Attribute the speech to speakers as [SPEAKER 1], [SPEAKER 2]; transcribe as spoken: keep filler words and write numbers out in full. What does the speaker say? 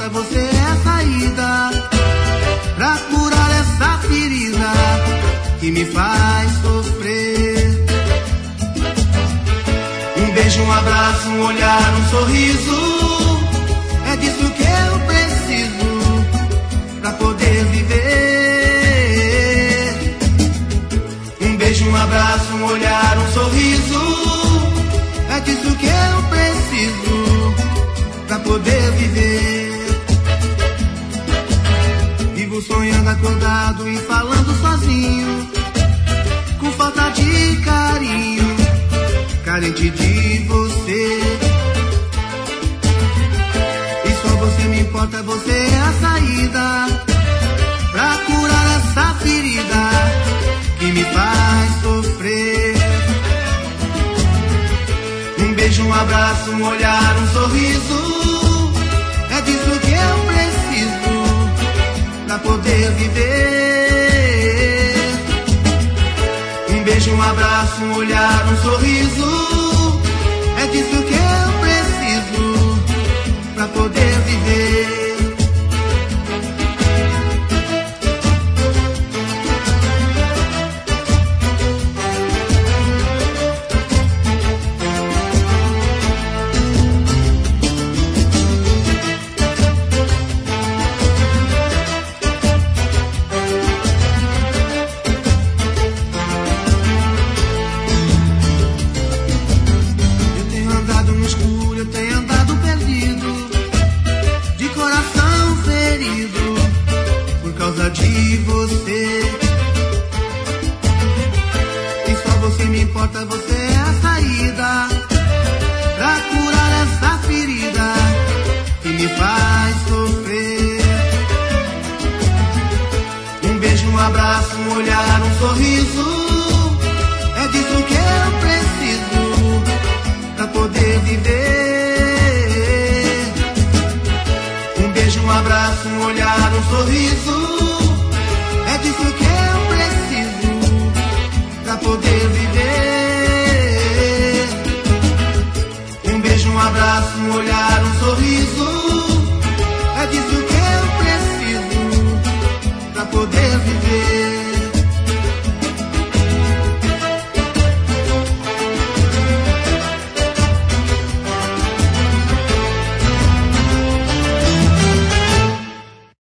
[SPEAKER 1] importa, você é a saída pra curar essa ferida que me faz sofrer. Um beijo, um abraço, um olhar, um sorriso, é disso que eu preciso pra poder viver. Um beijo, um abraço, um olhar, um sorriso, é disso que eu preciso pra poder viver. Vivo sonhando acordado e falando sozinho, com falta de carinho, carente de você. E só você me importa, você é a saída pra curar essa ferida que me faz sofrer. Um beijo, um abraço, um olhar, um sorriso, é disso que eu preciso pra poder viver. Um beijo, um abraço, um olhar, um sorriso, é disso que eu preciso pra poder viver. De você, e só você me importa, você é a saída pra curar essa ferida que me faz sofrer. Um beijo, um abraço, um olhar, um sorriso, é disso que eu preciso pra poder viver. Um beijo, um abraço, um olhar, um sorriso, é disso que eu preciso pra poder viver. Um beijo, um abraço, um olhar,